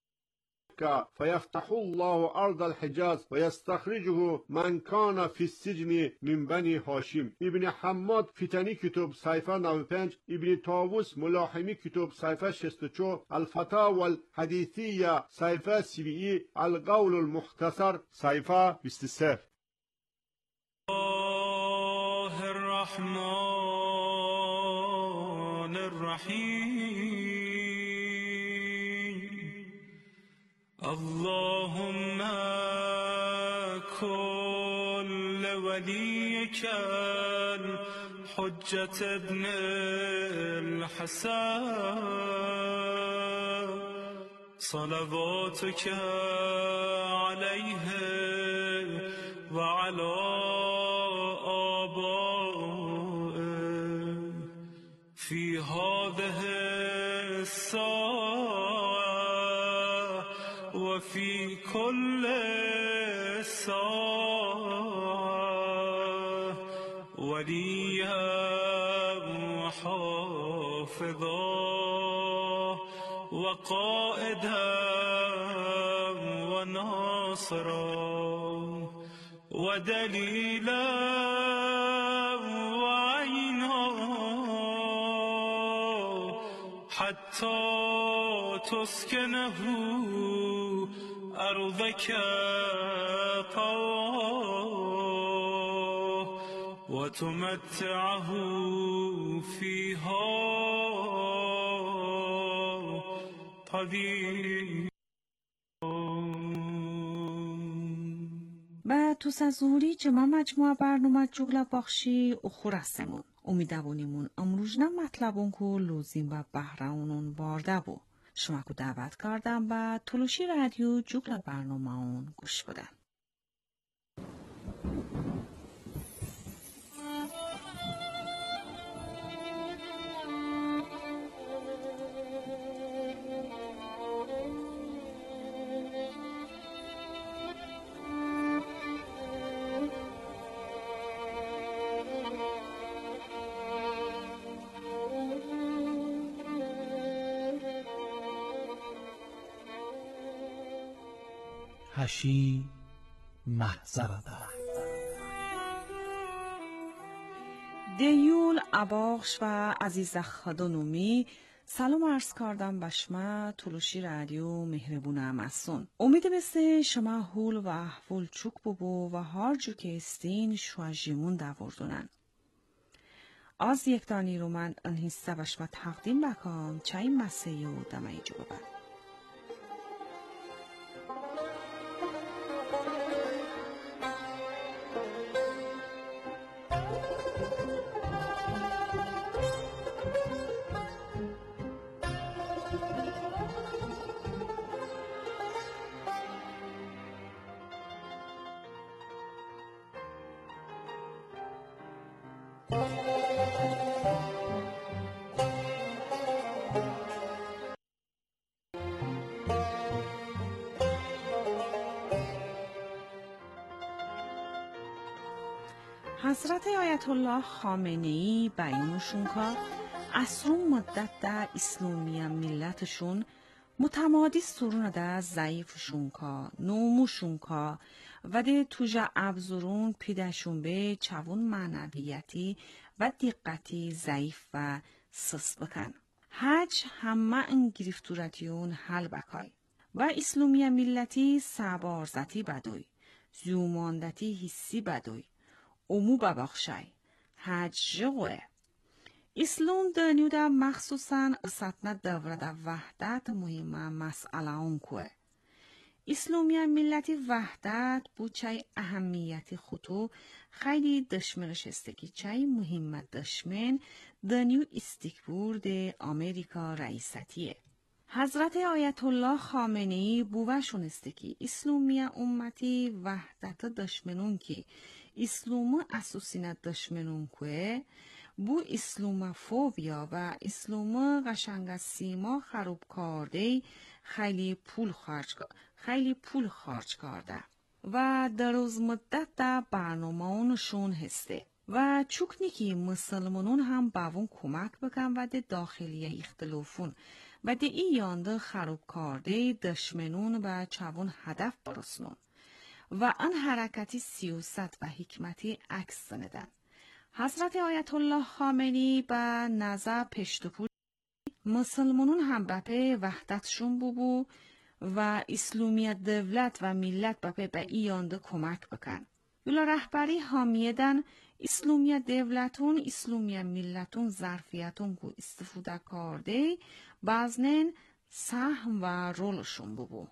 فيفتح الله أرض الحجاز ويستخرجه من كان في السجن من بني هاشم. ابن حماد فتنی کتب صحیفه 95. ابن طاووس ملاحمی کتب صحیفه 64. الفتاوى الحديثية صحیفه 32. القول المختصر صحیفه 23. الله الرحمن الرحیم اللهم كل وليك الحجة ابن الحسن صلواتك عليه وعلى آبائه في هذه الساعة في كل ساعة وليا وحافظا وقائدا وناصرا ودليلا وعينا حتى تسكنه أرضك طوعا وتمتعه فيها طويلا. و تو سزوری جمع مجموعه برنامه جغلا باخشی اخور هستمون. امیدوانیمون امروزنا مطلبون که لوزیم و بهرهونون بارده بو. شما که دعوت کردم و تلوشی رادیو جغلا برنامه اون گوش بدن. هشی محضرده دیول اباخش و عزیز خدانومی سلام عرض کردم به شما تلوشی رادیو مهربون امسون. امید بسته شما حول و احوال چوک ببو و هر جو که استین شواجیمون دوردونن. از یک دانی رو من انهیسته و شما تقدیم بکن چه این مسیح و دمه جو ببن. حضرت آیت الله خامنه‌ای بیانشون که اصرون مدت در اسلامی ملتشون متمادی سرون در ضعیفشون که نوموشون که و ده توجه ابزرون پیدشون به چوون معنویتی و دقتی ضعیف و سس بکن. حج همه این گرفتورتیون حل بکای و اسلامی ملتی سبارزتی بدوی زیوماندتی حسی بدوی امو ببخشای حج جوه اسلام دنیو دا مخصوصا سطنه دوره دا وحدت مهمه مسئله اون کوه. اسلامی ملتی وحدت بو چای اهمیتی خطو خیلی دشمنش استکی چای مهمه دشمن دنیو استکبور ده امریکا رئیستیه. حضرت آیت الله خامنه‌ای بوشون استکی اسلامی امتی وحدت دشمنون که اسلام اساسینه دشمنون که بو اسلام فوبیا و اسلام قشنگ سیما خراب کرده خیلی پول خرج کرده و در روز مدت در برنامه اونشون هسته و چوکنی که مسلمانون هم باون کمک بکن و ده داخلی اختلافون و ده ای یانده خراب کرده دشمنون و چوون هدف برسنون و آن حرکتی سیاست و حکمتی عکس زندن. حضرت آیت الله خامنه‌ای به نظر پشتپول مسلمانون هم به وحدتشون بو و اسلامی دولت و ملت به ایانده کمک بکن. یولا رهبری حامیدن اسلامی دولتون اسلامی ملتون ظرفیتون کو استفاده کرده بازنین سهم و رولشون بو.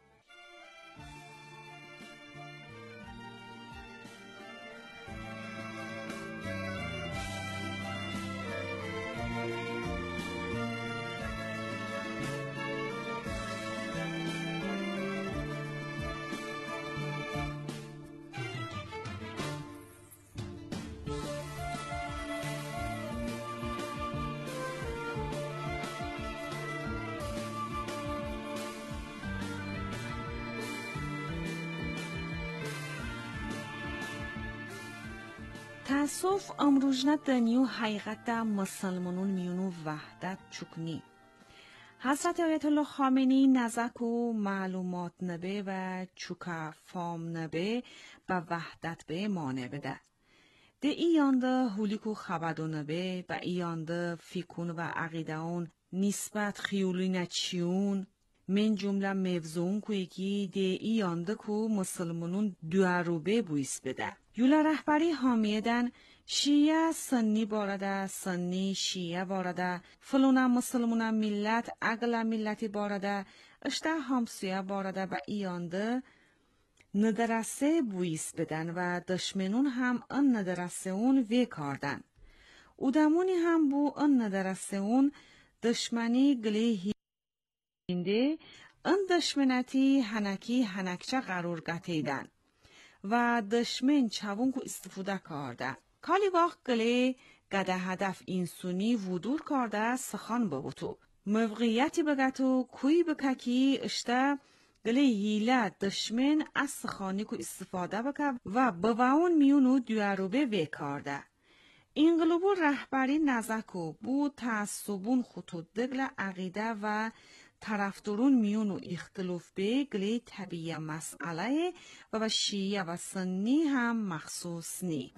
تاسف امروزنا دنیو حقیقت دا مسلمانون میونو وحدت چکنی. حضرت آیت الله خامنی نزاکو معلومات نبه و چوکا فام نبه و وحدت به مانه بده. ده ایانده هولیکو خبدو نبه و ایانده فیکون و عقیدهون نسبت خیولی نچیون من جمله مفزون کویکی ده ایانده کو مسلمانون دواروبه بویس بده. یولا رهبری حامیدن شیعه سنی بارده، سنی شیعه بارده، فلونا مسلمونا ملت اگلا ملتی بارده، اشته همسویه بارده و ایانده ندرسه بویس بدن و دشمنون هم ان ندرسه اون وی کاردن. اودمونی هم بو ان ندرسه اون دشمنی گلی هینده ان دشمنتی هنکچه قرار گتیدن و دشمن چاون کو استفاده کرده. کالی وقت گلی گده هدف اینسونی ودور کرده سخان ببوتو. موقعیتی بگتو کوی بککی اشته گلی هیله دشمن از سخانی کو استفاده بکه و بواون میونو دیاروبه وی کرده. انقلابو رهبری نزاکو بو تعصبون خطوط دگل عقیده و طرفدارون میونو اختلاف به گلی طبیعی مسئله و شیعه و سنی هم مخصوص نی.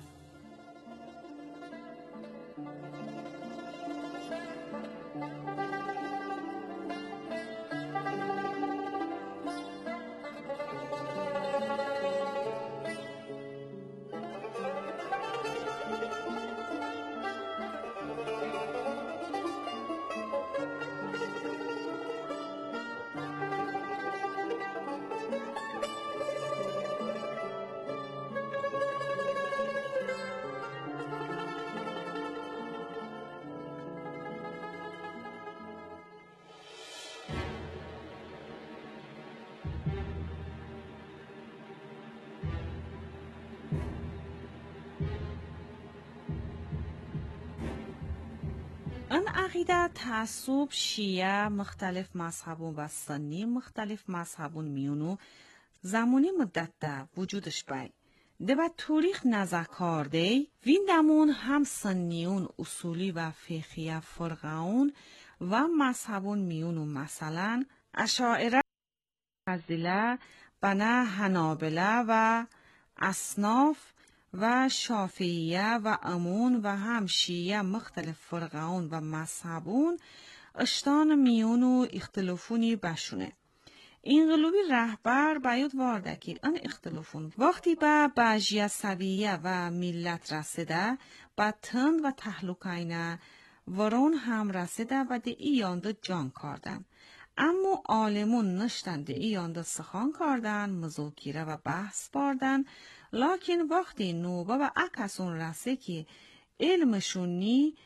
ان عقیده تعصب شیعه مختلف مذهبون و سنی مختلف مذهبون میونو زمانی مدت ده وجودش بای. ده با تاریخ نزاکارده وین دمون هم سنیون اصولی و فقهی فرقاون و مذهبون میونو مثلا اشاعره معتزله بنا حنابله و اصناف و شافعیه و امون و هم شیعه مختلف فرقاون و مذهبون اشتان میونو اختلافونی بشونه. انقلابی رهبر باید وارده که ان اختلافون وقتی به بجیه سویه و ملت رسیده با تند و تحلوکینه ورون هم رسیده و ده ایانده جان کردن. اما عالمون نشتن ده ایانده سخان کردن، مذاکره و بحث باردن، لکن وقتی نوبه و اکسون رسه که علمشون نی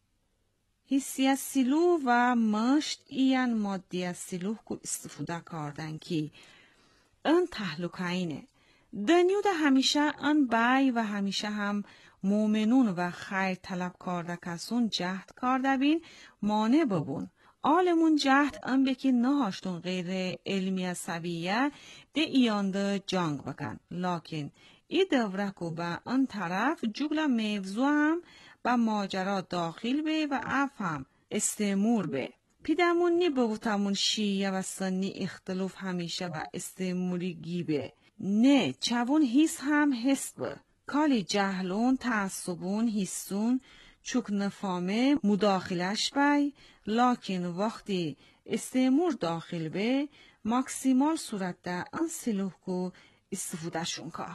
حسیه سلو و مشت این مادیه سلو کو استفاده کردن که ان تحلوکینه. دنیو ده همیشه ان بای و همیشه هم مومنون و خیر طلب کرده کسون جهد کرده بین مانع ببون. آلمون جهد ان بکی نهاشتون غیر علمی سویه ده ایانده جنگ بکن. لکن ای دوره کو با ان طرف جگل میوزو هم با ماجرا داخل به و افهم استمور به. پیدمون نی بوتمون شیعه و سنی اختلاف همیشه و استموری گیبه. نه چون حس هم حس به. کالی جهلون تعصبون حسون چوک نفامه مداخلش بای، لکن وقتی استمور داخل به ماکسیمال صورت ده ان سلوح کو استفاده شون که.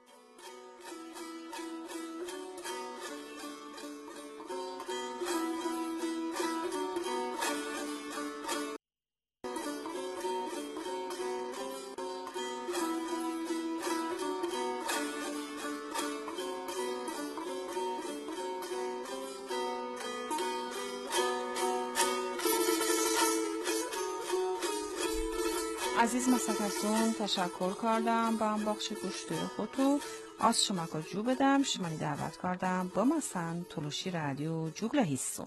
عزیز مسکسون تشکر کردم با هم بخش گوشتوی خودتو از شما که جو بدم شما دعوت کردم با مثلا تلوشی رادیو جوگل هیستون.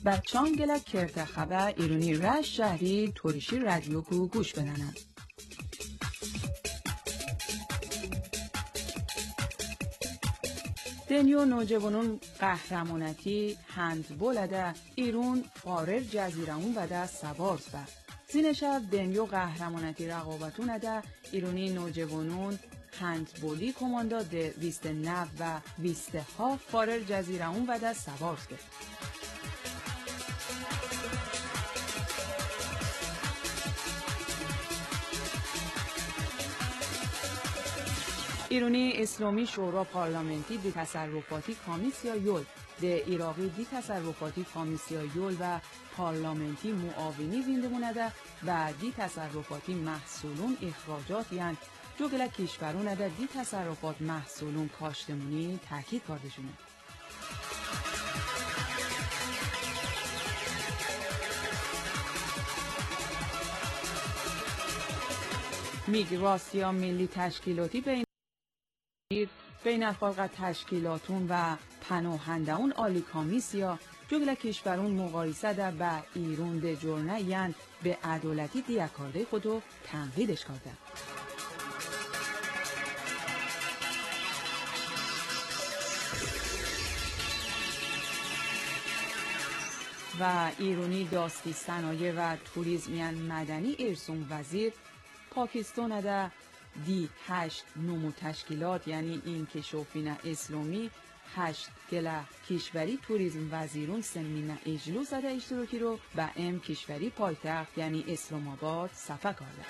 بچان گلک کرته خبر ایرونی رش شهری توریشی رادیو کو گوش بدنن. دنیو نوجوانون قهرمانتی هندبول ده ایرون قارر جزیره اون وده سوارز به. زین شب دنیو قهرمانتی رقابتون ده ایرونی نوجوانون هندبولی کماندا ده 29 و 27 قارر جزیره اون وده سوارز به. ایرونی اسلامی شورا پارلمنتی دی تصرفاتی کامیسیا یول ده ایراقی دی تصرفاتی کامیسیا یول و پارلمنتی معاونی وینده مونده و دی تصرفاتی محصولون اخراجات یعن جوگل کشورون ده دی تصرفات محصولون کاشتمونی تاکید کردشونه. میگراسیا ملی تشکیلاتی بین الخلق تشکیلاتون و پناهندهون آلی کامیسیا جگل کشورون مقایسه ده به ایرون ده جرنه یعن به عدالتی دیکارده خودو تنقیدش کرده. و ایرونی داستی صنایع و توریسم یعن مدنی ارسون وزیر پاکستان ده دی 8 نمو تشکیلات یعنی این کشوفین اسلامی 8 گله کشوری توریسم وزیرون سمینه اجلو زده اشتراکی رو به ام کشوری پایتخت یعنی اسلام آباد صفحه کرده.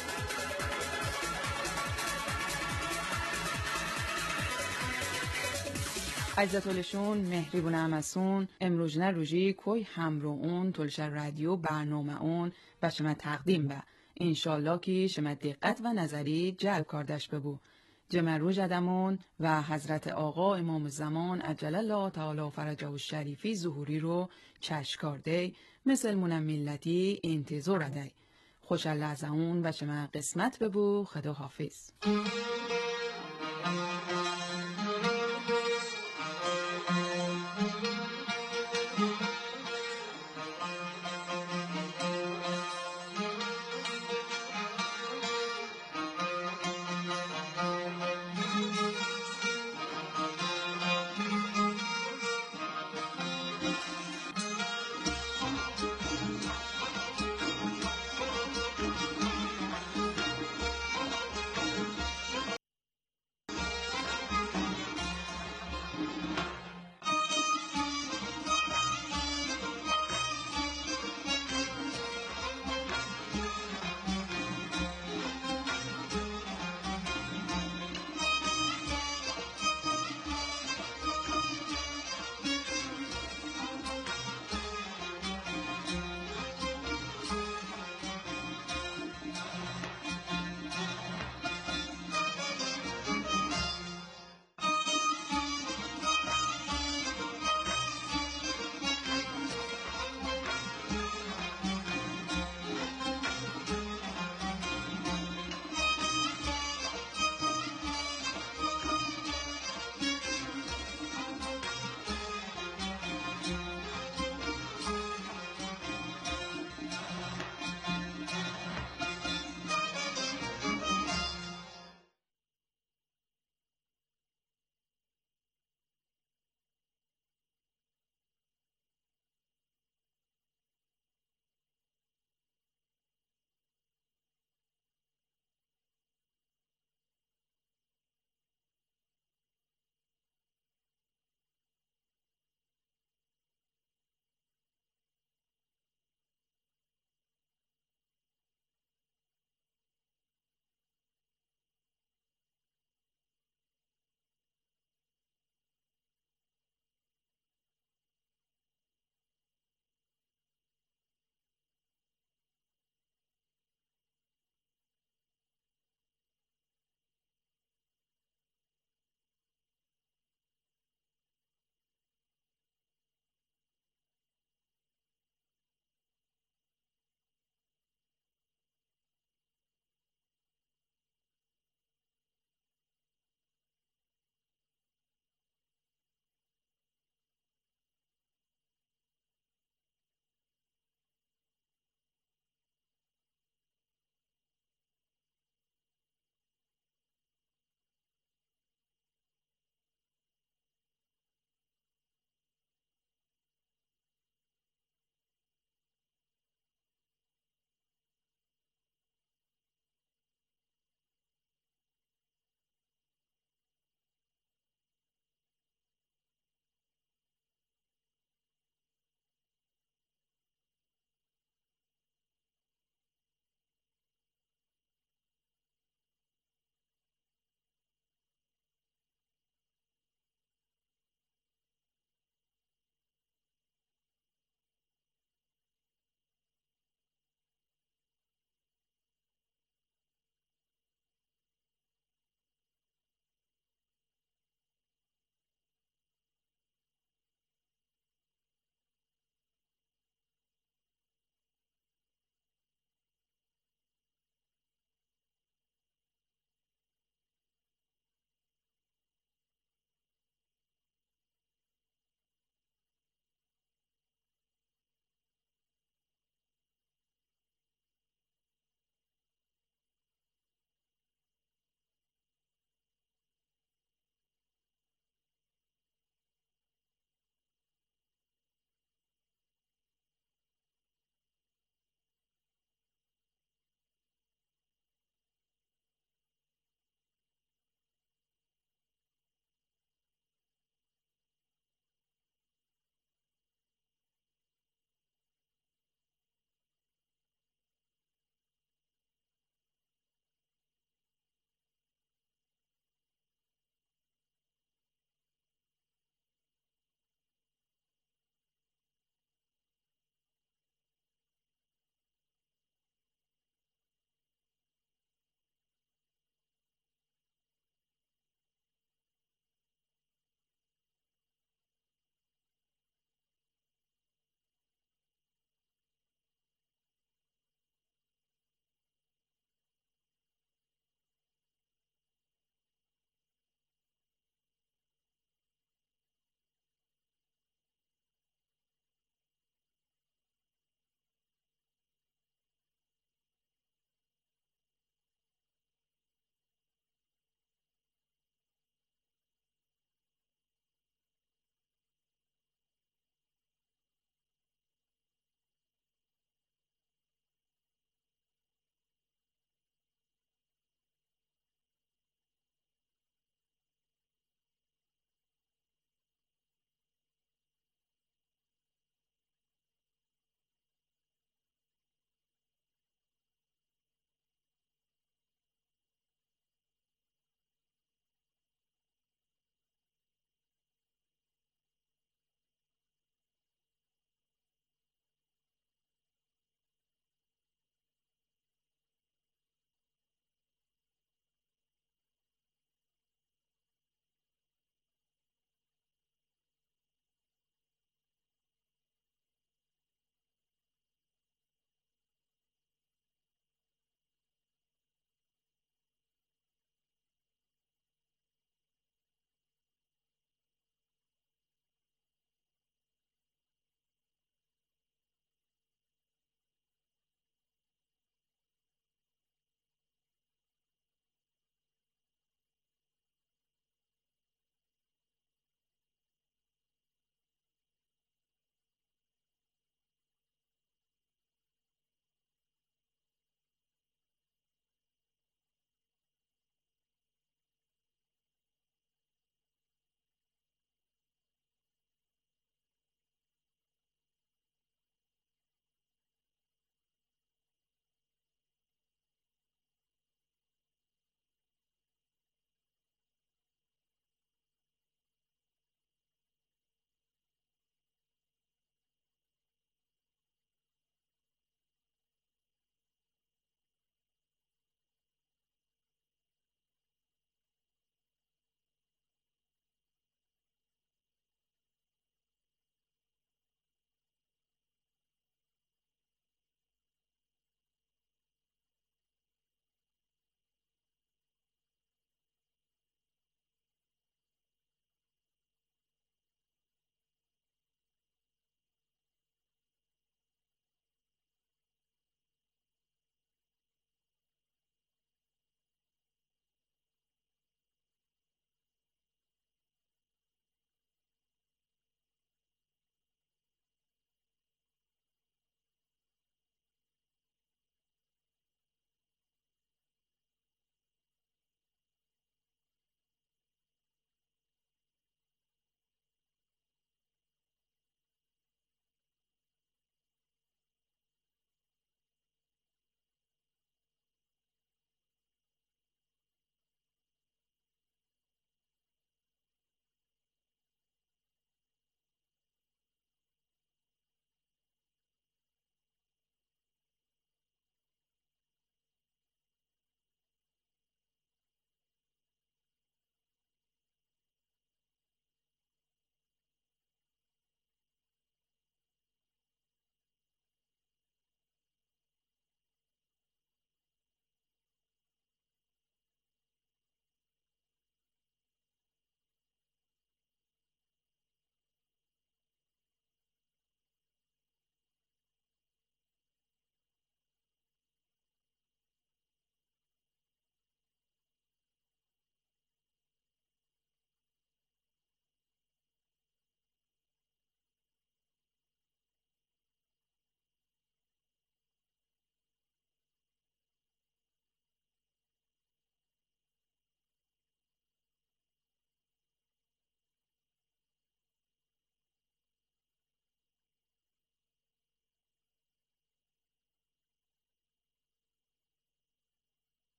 عزتولشون مهریبون همسون امروز روژی کوی همرو اون تلش رادیو برنامه اون و شما تقدیم به انشالله که شما دقت و نظری جلب کردش ببو. جمع رو جدمون و حضرت آقا امام زمان عجل الله تعالی فرجه و شریفی ظهوری رو چشم کرده مثل مونم ملتی انتظار ده. خوش لحظه اون و شما قسمت ببو. خدا حافظ.